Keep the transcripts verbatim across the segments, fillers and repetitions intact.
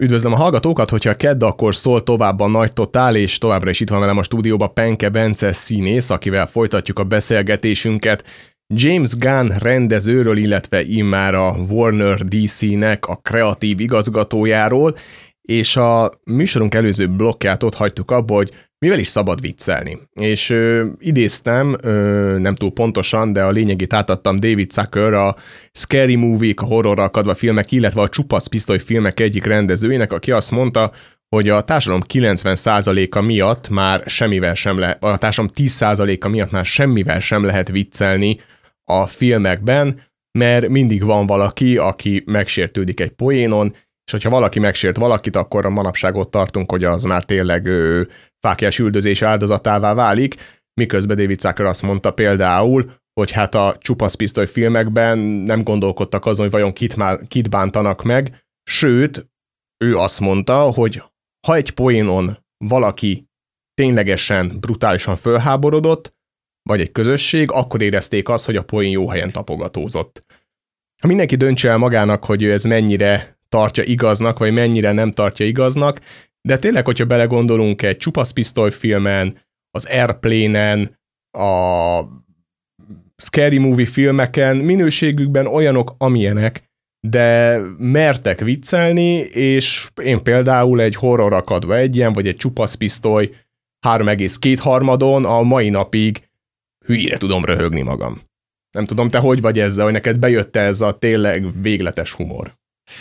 Üdvözlöm a hallgatókat, hogyha kedd, akkor szól tovább a Nagy Totál, és továbbra is itt van velem a stúdióban Penke Bence színész, akivel folytatjuk a beszélgetésünket James Gunn rendezőről, illetve immár a Warner dé cé-nek a kreatív igazgatójáról, és a műsorunk előző blokkját ott hagytuk abba, hogy mivel is szabad viccelni. És ö, idéztem, ö, nem túl pontosan, de a lényegét átadtam David Zucker, a Scary Movie-k, a horrorral akadva filmek, illetve a Csupasz Pisztoly filmek egyik rendezőjének, aki azt mondta, hogy a társadalom kilencven százaléka miatt már semmivel sem lehet, a társadalom tíz százaléka miatt már semmivel sem lehet viccelni a filmekben, mert mindig van valaki, aki megsértődik egy poénon, és hogyha valaki megsért valakit, akkor a manapság ott tartunk, hogy az már tényleg ö, fáklyás üldözés áldozatává válik, miközben David Zucker azt mondta például, hogy hát a Csupasz Pisztoly filmekben nem gondolkodtak azon, hogy vajon kit, má, kit bántanak meg, sőt, ő azt mondta, hogy ha egy poénon valaki ténylegesen brutálisan fölháborodott, vagy egy közösség, akkor érezték azt, hogy a poén jó helyen tapogatózott. Ha mindenki döntse el magának, hogy ez mennyire tartja igaznak, vagy mennyire nem tartja igaznak, de tényleg, hogyha belegondolunk egy Csupasz Pisztoly filmen, az Airplane-en, a Scary Movie filmeken, minőségükben olyanok, amilyenek, de mertek viccelni, és én például egy horror akadva egyen, vagy egy Csupasz Pisztoly három egész két harmadon a mai napig hülyére tudom röhögni magam. Nem tudom, te hogy vagy ezzel, hogy neked bejött ez a tényleg végletes humor?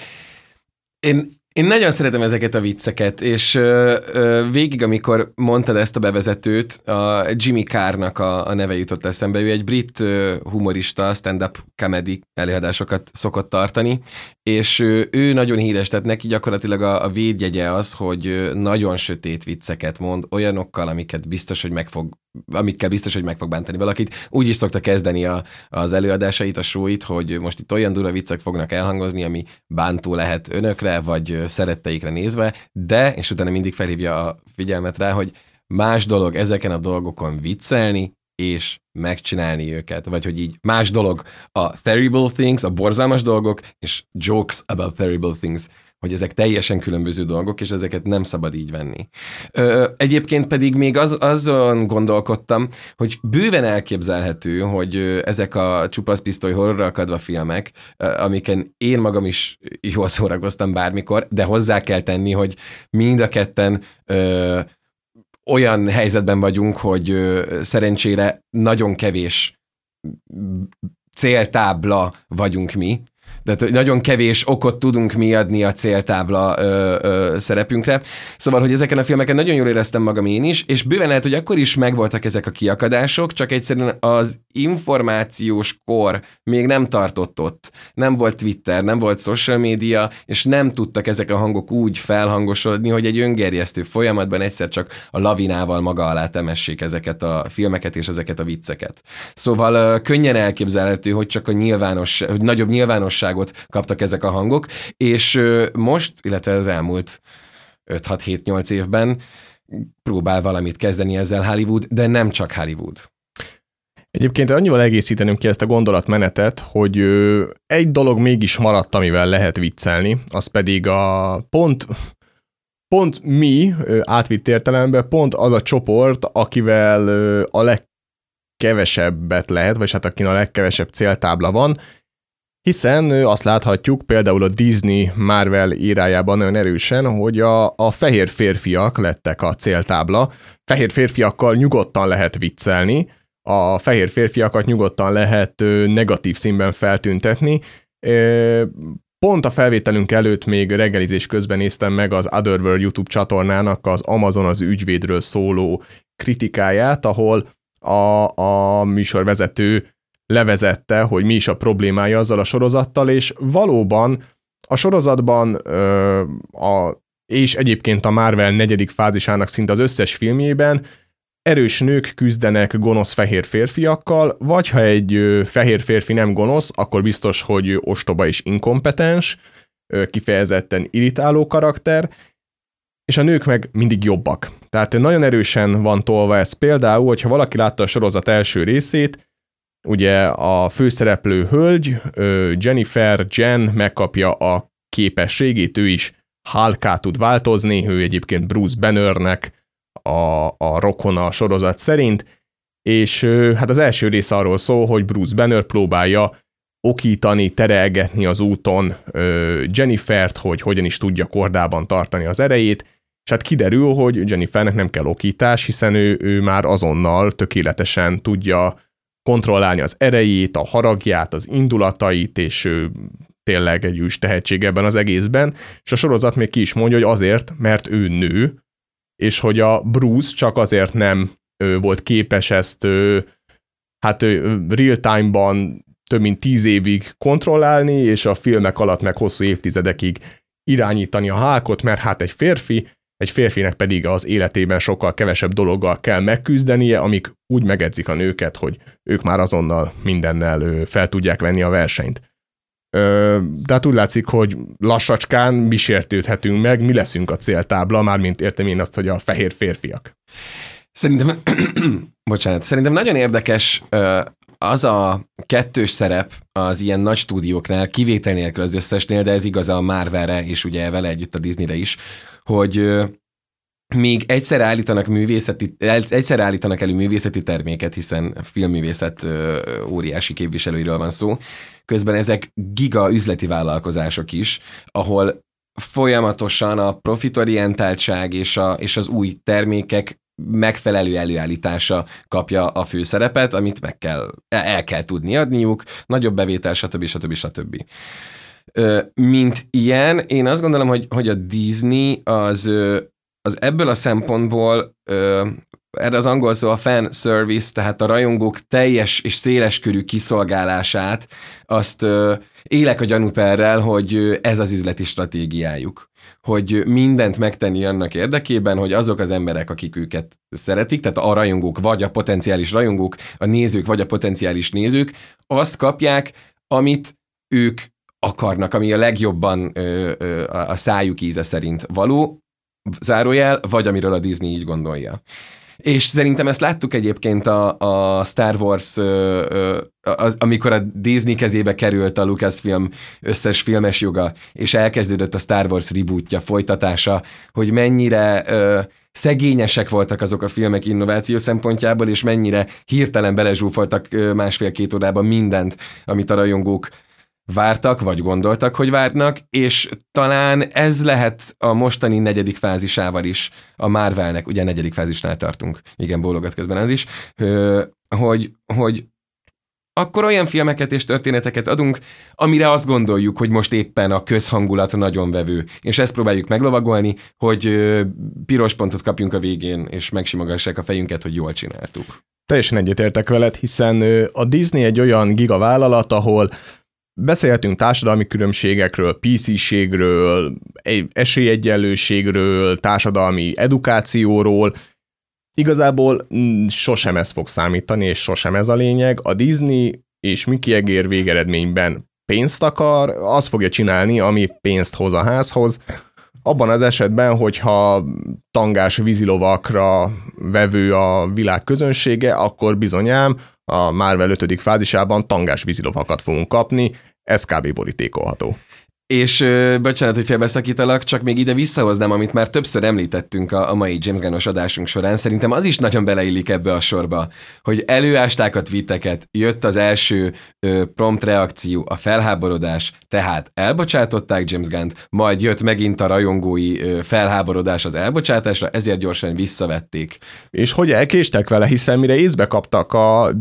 Én, én nagyon szeretem ezeket a vicceket, és ö, ö, végig, amikor mondtad ezt a bevezetőt, a Jimmy Carrnak a, a neve jutott eszembe. Ő egy brit ö, humorista, stand-up comedy előadásokat szokott tartani, és ö, ő nagyon híres, tehát neki gyakorlatilag a, a védjegye az, hogy ö, nagyon sötét vicceket mond, olyanokkal, amiket biztos, hogy meg fog amikkel biztos, hogy meg fog bántani valakit. Úgy is szokta kezdeni a, az előadásait, a showit, hogy most itt olyan durva viccek fognak elhangozni, ami bántó lehet önökre, vagy szeretteikre nézve, de, és utána mindig felhívja a figyelmet rá, hogy más dolog ezeken a dolgokon viccelni, és megcsinálni őket. Vagy hogy így más dolog a terrible things, a borzalmas dolgok, és jokes about terrible things, hogy ezek teljesen különböző dolgok, és ezeket nem szabad így venni. Ö, egyébként pedig még az, azon gondolkodtam, hogy bőven elképzelhető, hogy ezek a Csupasz Pisztoly horrorra akadva filmek, amiken én magam is jól szórakoztam bármikor, de hozzá kell tenni, hogy mind a ketten ö, olyan helyzetben vagyunk, hogy ö, szerencsére nagyon kevés céltábla vagyunk mi, tehát nagyon kevés okot tudunk mi adni a céltábla ö, ö, szerepünkre. Szóval, hogy ezeken a filmeken nagyon jól éreztem magam én is, és bőven lehet, hogy akkor is megvoltak ezek a kiakadások, csak egyszerűen az információs kor még nem tartott ott. Nem volt Twitter, nem volt social media, és nem tudtak ezek a hangok úgy felhangosodni, hogy egy öngerjesztő folyamatban egyszer csak a lavinával maga alá temessék ezeket a filmeket és ezeket a vicceket. Szóval ö, könnyen elképzelhető, hogy csak a nyilvános, hogy nagyobb nyilvánosság kaptak ezek a hangok, és most, illetve az elmúlt öt-hat-hét-nyolc évben próbál valamit kezdeni ezzel Hollywood, de nem csak Hollywood. Egyébként annyival egészítenünk ki ezt a gondolatmenetet, hogy egy dolog mégis maradt, amivel lehet viccelni, az pedig a pont, pont mi, átvitt értelemben, pont az a csoport, akivel a legkevesebbet lehet, vagy hát akin a legkevesebb céltábla van, hiszen azt láthatjuk például a Disney Marvel írájában nagyon erősen, hogy a, a fehér férfiak lettek a céltábla. Fehér férfiakkal nyugodtan lehet viccelni, a fehér férfiakat nyugodtan lehet negatív színben feltüntetni. Pont a felvételünk előtt még reggelizés közben néztem meg az Otherworld YouTube csatornának az Amazon az ügyvédről szóló kritikáját, ahol a, a műsorvezető levezette, hogy mi is a problémája azzal a sorozattal, és valóban a sorozatban ö, a, és egyébként a Marvel negyedik fázisának szinte az összes filmjében erős nők küzdenek gonosz fehér férfiakkal, vagy ha egy ö, fehér férfi nem gonosz, akkor biztos, hogy ostoba és inkompetens, ö, kifejezetten irritáló karakter, és a nők meg mindig jobbak. Tehát nagyon erősen van tolva ez. Például, hogyha valaki látta a sorozat első részét, ugye a főszereplő hölgy, Jennifer Jen megkapja a képességét, ő is Hulkká tud változni, ő egyébként Bruce Bannernek a, a rokona a sorozat szerint, és hát az első rész arról szól, hogy Bruce Banner próbálja okítani, terelgetni az úton Jennifert, hogy hogyan is tudja kordában tartani az erejét, és hát kiderül, hogy Jennifernek nem kell okítás, hiszen ő, ő már azonnal tökéletesen tudja kontrollálni az erejét, a haragját, az indulatait, és ő tényleg egy ős tehetség ebben az egészben, és a sorozat még ki is mondja, hogy azért, mert ő nő, és hogy a Bruce csak azért nem ő, volt képes ezt ő, hát ő, real time-ban több mint tíz évig kontrollálni, és a filmek alatt meg hosszú évtizedekig irányítani a Hulkot, mert hát egy férfi, egy férfinek pedig az életében sokkal kevesebb dologgal kell megküzdenie, amik úgy megedzik a nőket, hogy ők már azonnal mindennel fel tudják venni a versenyt. De hát úgy látszik, hogy lassacskán mi sértődhetünk meg, mi leszünk a céltábla, mármint értem én azt, hogy a fehér férfiak. Szerintem, bocsánat, szerintem nagyon érdekes az a kettős szerep az ilyen nagy stúdióknál, kivétel nélkül az összesnél, de ez igaz a Marvelre, és ugye vele együtt a Disneyre is, hogy még egyszer állítanak művészeti, egyszer állítanak elő művészeti terméket, hiszen a filmművészet óriási képviselőiről van szó, közben ezek giga üzleti vállalkozások is, ahol folyamatosan a profitorientáltság és, a, és az új termékek megfelelő előállítása kapja a főszerepet, amit meg kell, el kell tudni adniuk, nagyobb bevétel, stb. stb. stb. Mint ilyen, én azt gondolom, hogy, hogy a Disney az, az ebből a szempontból, erre az angol szó a fan service, tehát a rajongók teljes és széleskörű kiszolgálását, azt élek a gyanúperrel, hogy ez az üzleti stratégiájuk. Hogy mindent megtenni annak érdekében, hogy azok az emberek, akik őket szeretik, tehát a rajongók, vagy a potenciális rajongók, a nézők, vagy a potenciális nézők, azt kapják, amit ők akarnak, ami a legjobban ö, ö, a szájuk íze szerint való, zárójel, vagy amiről a Disney így gondolja. És szerintem ezt láttuk egyébként a, a Star Wars, ö, ö, az, amikor a Disney kezébe került a Lucasfilm összes filmes joga, és elkezdődött a Star Wars rebootja, folytatása, hogy mennyire ö, szegényesek voltak azok a filmek innováció szempontjából, és mennyire hirtelen belezsúfoltak másfél-két órában mindent, amit a rajongók vártak, vagy gondoltak, hogy várnak, és talán ez lehet a mostani negyedik fázisával is a Marvelnek, ugye negyedik fázisnál tartunk, igen, bólogat közben ez is, hogy, hogy akkor olyan filmeket és történeteket adunk, amire azt gondoljuk, hogy most éppen a közhangulat nagyon vevő, és ezt próbáljuk meglovagolni, hogy piros pontot kapjunk a végén, és megsimogassák a fejünket, hogy jól csináltuk. Teljesen egyetértek veled, hiszen a Disney egy olyan gigavállalat, ahol beszélhetünk társadalmi különbségekről, pé cé-ségről, esélyegyenlőségről, társadalmi edukációról. Igazából sosem ez fog számítani, és sosem ez a lényeg. A Disney és Mickey egér végeredményben pénzt akar, azt fogja csinálni, ami pénzt hoz a házhoz. Abban az esetben, hogyha tangás vízilovakra vevő a világ közönsége, akkor bizonyám a Marvel ötödik fázisában tangás vízilovakat fogunk kapni, ez kb. Borítékolható. És ö, bocsánat, hogy félbeszakítalak, csak még ide visszahoznám, amit már többször említettünk a, a mai James Gunn-os adásunk során. Szerintem az is nagyon beleillik ebbe a sorba, hogy előásták a tweeteket, jött az első ö, prompt reakció, a felháborodás, tehát elbocsátották James Gunn-t, majd jött megint a rajongói ö, felháborodás az elbocsátásra, ezért gyorsan visszavették. És hogy elkéstek vele, hiszen mire észbe kaptak a,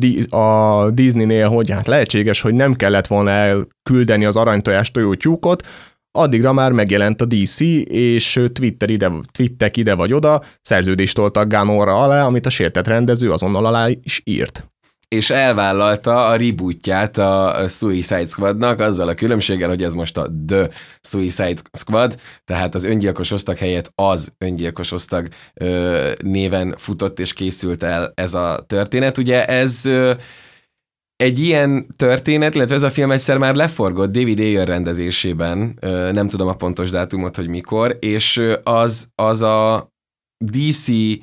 a Disneynél, hogy hát lehetséges, hogy nem kellett volna elküldeni az aranytojás tojótyúkot, addigra már megjelent a dé cé, és Twitter ide, twittek ide vagy oda, szerződést toltak Gunn-ra alá, amit a sértett rendező azonnal alá is írt. És elvállalta a rebootját a Suicide Squadnak, azzal a különbséggel, hogy ez most a The Suicide Squad, tehát az öngyilkos osztag helyett az öngyilkos osztag ö, néven futott és készült el ez a történet. Ugye ez... Ö, Egy ilyen történet, illetve ez a film egyszer már leforgott David Ayer rendezésében, nem tudom a pontos dátumot, hogy mikor, és az, az a dé cé,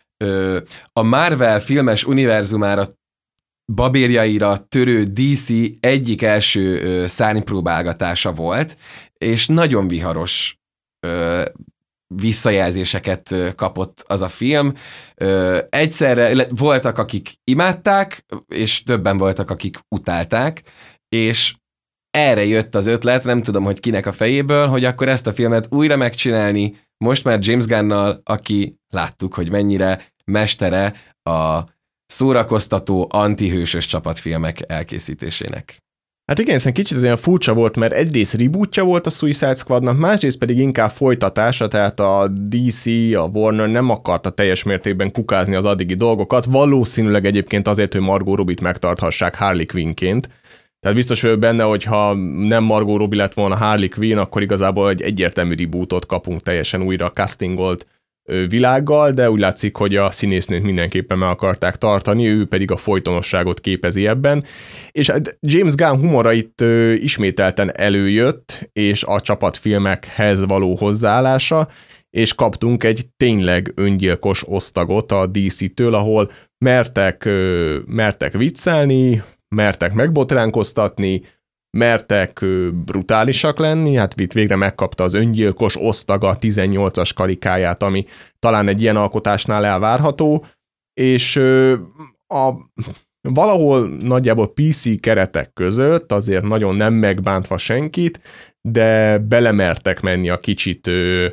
a Marvel filmes univerzumára, babérjaira törő dé cé egyik első szárnypróbálgatása volt, és nagyon viharos ö, visszajelzéseket kapott az a film. Ö, egyszerre voltak, akik imádták, és többen voltak, akik utálták, és erre jött az ötlet, nem tudom, hogy kinek a fejéből, hogy akkor ezt a filmet újra megcsinálni, most már James Gunnnal, aki láttuk, hogy mennyire mestere a szórakoztató, antihősös csapatfilmek elkészítésének. Hát igen, hiszen kicsit ez olyan furcsa volt, mert egyrészt rebootja volt a Suicide Squadnak, másrészt pedig inkább folytatása, tehát a dé cé, a Warner nem akarta teljes mértékben kukázni az addigi dolgokat, valószínűleg egyébként azért, hogy Margot Robbie-t megtarthassák Harley Quinnként. Tehát biztos vagyok benne, hogy ha nem Margot Robbie lett volna Harley Quinn, akkor igazából egy egyértelmű rebootot kapunk teljesen újra castingolt világgal, de úgy látszik, hogy a színésznőt mindenképpen meg akarták tartani, ő pedig a folytonosságot képezi ebben. És James Gunn humora itt ismételten előjött, és a csapatfilmekhez való hozzáállása, és kaptunk egy tényleg öngyilkos osztagot a dé cé-től, ahol mertek, mertek viccelni, mertek megbotránkoztatni, mertek brutálisak lenni, hát itt végre megkapta az öngyilkos osztaga tizennyolcas karikáját, ami talán egy ilyen alkotásnál elvárható, és a, valahol nagyjából pé cé keretek között, azért nagyon nem megbántva senkit, de belemertek menni a kicsit,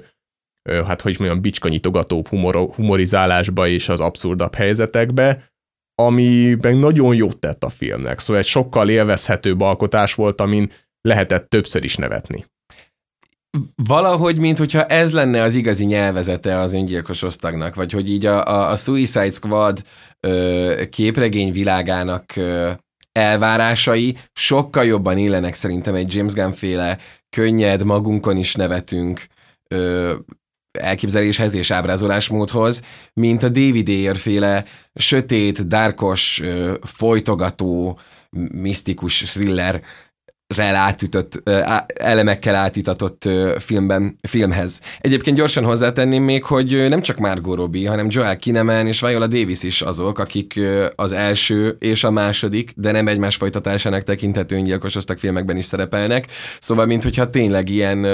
hát hogy is mondjam, bicskanyitogatóbb humor, humorizálásba és az abszurdabb helyzetekbe, amiben nagyon jót tett a filmnek. Szóval egy sokkal élvezhetőbb alkotás volt, amin lehetett többször is nevetni. Valahogy, mint hogyha ez lenne az igazi nyelvezete az öngyilkos osztagnak, vagy hogy így a, a, a Suicide Squad ö, képregény világának ö, elvárásai sokkal jobban illenek szerintem egy James Gunn-féle könnyed, magunkon is nevetünk ö, elképzeléshez és ábrázolásmódhoz, mint a David Ayer-féle sötét, dárkos, folytogató, misztikus thriller átütött, elemekkel átitatott filmben, filmhez. Egyébként gyorsan hozzátenném még, hogy nem csak Margot Robbie, hanem Joel Kinnaman és Viola Davis is azok, akik az első és a második, de nem egymás folytatásának tekinthető öngyilkos osztag filmekben is szerepelnek. Szóval, minthogyha tényleg ilyen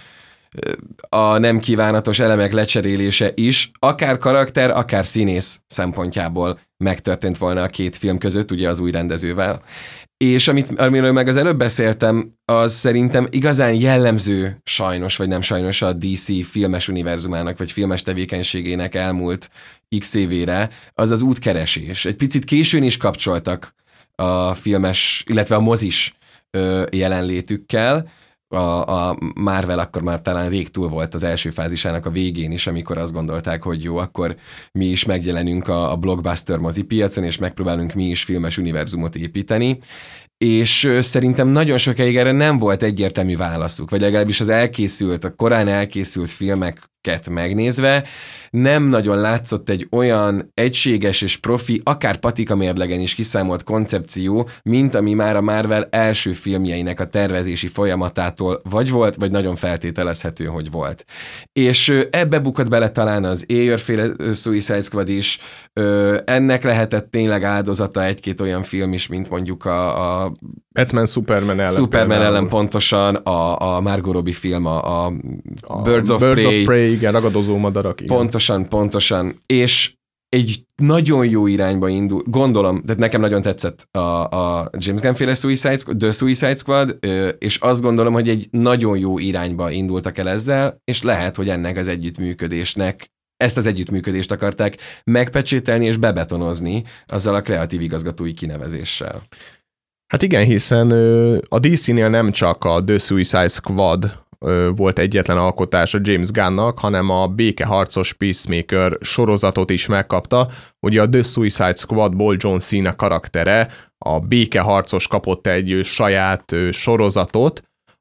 a nem kívánatos elemek lecserélése is, akár karakter, akár színész szempontjából megtörtént volna a két film között, ugye az új rendezővel. És amit, amiről meg az előbb beszéltem, az szerintem igazán jellemző sajnos, vagy nem sajnos a dé cé filmes univerzumának, vagy filmes tevékenységének elmúlt x évére, az az útkeresés. Egy picit későn is kapcsoltak a filmes, illetve a mozis jelenlétükkel. A, a Marvel akkor már talán rég túl volt az első fázisának a végén is, amikor azt gondolták, hogy jó, akkor mi is megjelenünk a, a blockbuster mozipiacon, és megpróbálunk mi is filmes univerzumot építeni, és szerintem nagyon sokáig erre nem volt egyértelmű válaszuk, vagy legalábbis az elkészült, a korán elkészült filmeket megnézve nem nagyon látszott egy olyan egységes és profi, akár patika mérlegen is kiszámolt koncepció, mint ami már a Marvel első filmjeinek a tervezési folyamatától vagy volt, vagy nagyon feltételezhető, hogy volt. És ebbe bukott bele talán az Ayer-féle Suicide Squad is, ennek lehetett tényleg áldozata egy-két olyan film is, mint mondjuk a, a Batman Superman ellen. Superman ellen pontosan, a, a Margot Robbie film, a, a, a Birds of Birds Prey. of Prey, igen, ragadozó madarak. Igen. Pontosan, pontosan. És egy nagyon jó irányba indul, gondolom, de nekem nagyon tetszett a, a James Gunn-féle Suicide, The Suicide Squad, és azt gondolom, hogy egy nagyon jó irányba indultak el ezzel, és lehet, hogy ennek az együttműködésnek ezt az együttműködést akarták megpecsételni és bebetonozni azzal a kreatív igazgatói kinevezéssel. Hát igen, hiszen a dé cé-nél nem csak a The Suicide Squad volt egyetlen alkotás a James Gunnnak, hanem a békeharcos Peacemaker sorozatot is megkapta. Ugye a The Suicide Squadból John Cena karaktere, a békeharcos kapott egy saját sorozatot,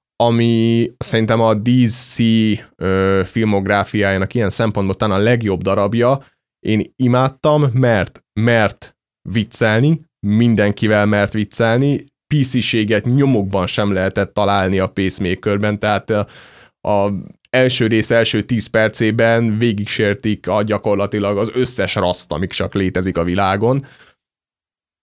ami szerintem a dé cé filmográfiájának ilyen szempontból talán a legjobb darabja. Én imádtam, mert, mert viccelni, mindenkivel mert viccelni, pé cé-séget nyomokban sem lehetett találni a Pacemakerben, tehát a, a első rész első tíz percében végigsértik a gyakorlatilag az összes raszt, amik csak létezik a világon.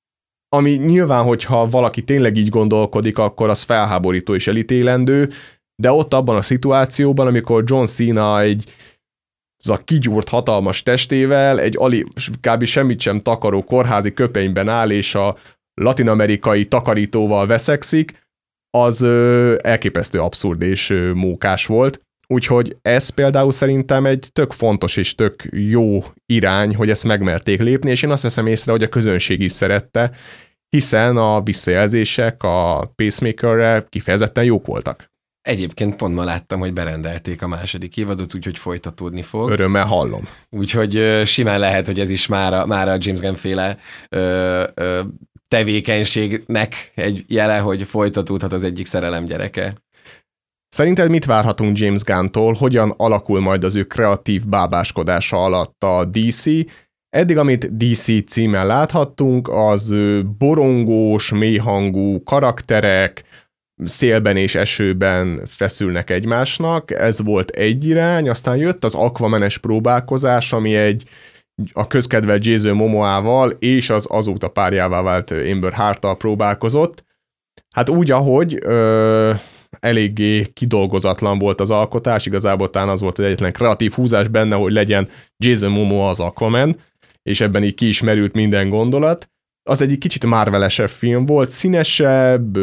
Ami nyilván, hogyha valaki tényleg így gondolkodik, akkor az felháborító és elítélendő, de ott abban a szituációban, amikor John Cena egy az a kigyúrt hatalmas testével, egy alig, kb. Semmit sem takaró kórházi köpenyben áll, és a latin-amerikai takarítóval veszekszik, az ö, elképesztő abszurd és ö, mókás volt. Úgyhogy ez például szerintem egy tök fontos és tök jó irány, hogy ezt megmerték lépni, és én azt veszem észre, hogy a közönség is szerette, hiszen a visszajelzések a Pacemakerre kifejezetten jók voltak. Egyébként pont ma láttam, hogy berendelték a második évadot, úgyhogy folytatódni fog. Örömmel hallom. Úgyhogy ö, simán lehet, hogy ez is már a, már a James Gunn féle ö, ö, tevékenységnek egy jele, hogy folytatódhat az egyik szerelem gyereke. Szerinted mit várhatunk James Gunn-tól, hogyan alakul majd az ő kreatív bábáskodása alatt a dé cé? Eddig, amit dé cé címen láthattunk, az borongós, mélyhangú karakterek, szélben és esőben feszülnek egymásnak, ez volt egy irány, aztán jött az Aquamanes próbálkozás, ami egy a közkedvelt Jason Momoával és az azóta párjává vált Amber Heard-tal próbálkozott. Hát úgy, ahogy ö, eléggé kidolgozatlan volt az alkotás, igazából talán az volt az egyetlen kreatív húzás benne, hogy legyen Jason Momoa az Aquaman, és ebben így ki is merült minden gondolat. Az egy kicsit Marvel-esebb film volt, színesebb,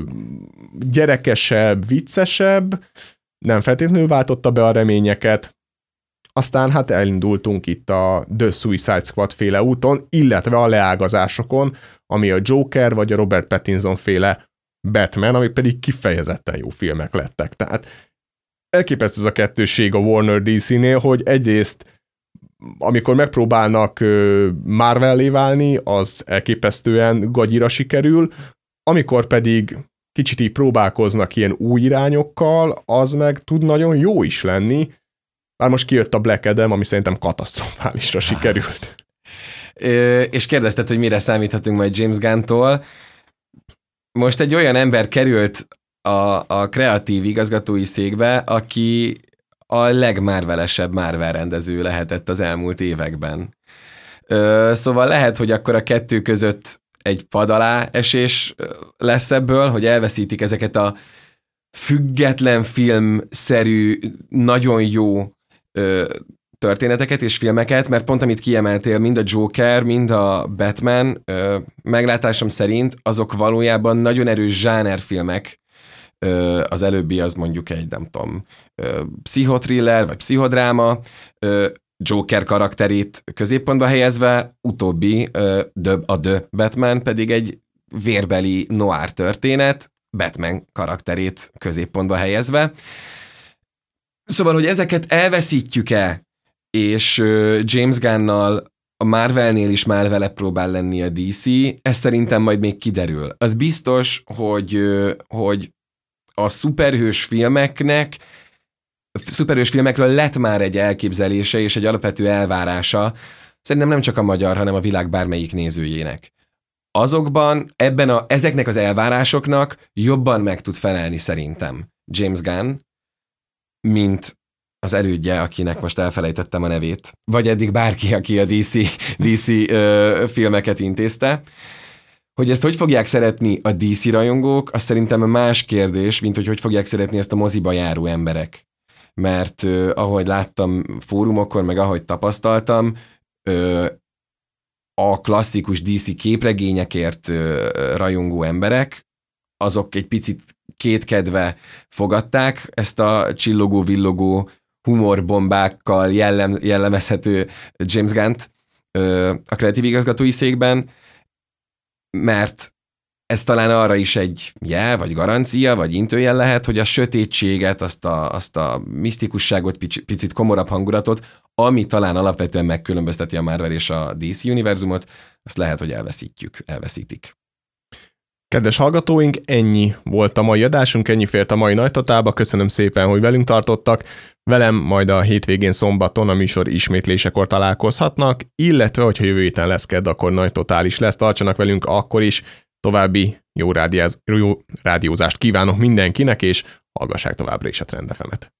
gyerekesebb, viccesebb, nem feltétlenül váltotta be a reményeket. Aztán hát elindultunk itt a The Suicide Squad féle úton, illetve a leágazásokon, ami a Joker vagy a Robert Pattinson féle Batman, ami pedig kifejezetten jó filmek lettek. Tehát elképesztő ez a kettősség a Warner dé cé-nél, hogy egyrészt amikor megpróbálnak Marvel-lé válni, az elképesztően gagyira sikerül, amikor pedig kicsit így próbálkoznak ilyen új irányokkal, az meg tud nagyon jó is lenni. Már most kijött a Black Adam, ami szerintem katasztrofálisra sikerült. És kérdezted, hogy mire számíthatunk majd James Gunn-tól. Most egy olyan ember került a, a kreatív igazgatói székbe, aki a legmárvelesebb Marvel rendező lehetett az elmúlt években. Ö, szóval lehet, hogy akkor a kettő között egy pad alá esés lesz ebből, hogy elveszítik ezeket a független filmszerű, nagyon jó ö, történeteket és filmeket, mert pont amit kiemeltél, mind a Joker, mind a Batman, ö, meglátásom szerint azok valójában nagyon erős zsánerfilmek. Az előbbi az mondjuk egy, nem tudom, pszichotriller, vagy pszichodráma, Joker karakterét középpontba helyezve, utóbbi, a The Batman pedig egy vérbeli noir történet, Batman karakterét középpontba helyezve. Szóval, hogy ezeket elveszítjük-e, és James Gunnal a Marvelnél is már vele próbál lenni a dé cé, ez szerintem majd még kiderül. Az biztos, hogy, hogy a szuperhős filmeknek, szuperhős filmekről lett már egy elképzelése és egy alapvető elvárása, szerintem nem csak a magyar, hanem a világ bármelyik nézőjének. Azokban, ebben a, ezeknek az elvárásoknak jobban meg tud felelni szerintem James Gunn, mint az elődje, akinek most elfelejtettem a nevét, vagy eddig bárki, aki a dé cé, dé cé ö, filmeket intézte. Hogy ezt hogy fogják szeretni a dé cé rajongók, az szerintem más kérdés, mint hogy hogy fogják szeretni ezt a moziba járó emberek. Mert uh, ahogy láttam fórumokon, meg ahogy tapasztaltam, uh, a klasszikus dé cé képregényekért uh, rajongó emberek, azok egy picit kétkedve fogadták ezt a csillogó-villogó humorbombákkal jellem, jellemezhető James Gunn-t uh, a kreatív igazgatói székben, mert ez talán arra is egy jel, vagy garancia, vagy intőjel lehet, hogy a sötétséget, azt a, azt a misztikusságot, picit, picit komorabb hangulatot, ami talán alapvetően megkülönbözteti a Marvel és a dé cé univerzumot, azt lehet, hogy elveszítjük, elveszítik. Kedves hallgatóink, ennyi volt a mai adásunk, ennyi fért a mai Nagytatába, köszönöm szépen, hogy velünk tartottak, velem majd a hétvégén szombaton a műsor ismétlésekor találkozhatnak, illetve, hogyha jövő héten lesz kedd, akkor Nagy Totál is lesz, tartsanak velünk akkor is, további jó, rádiáz, jó rádiózást kívánok mindenkinek, és hallgassák továbbra is a Trend ef emet.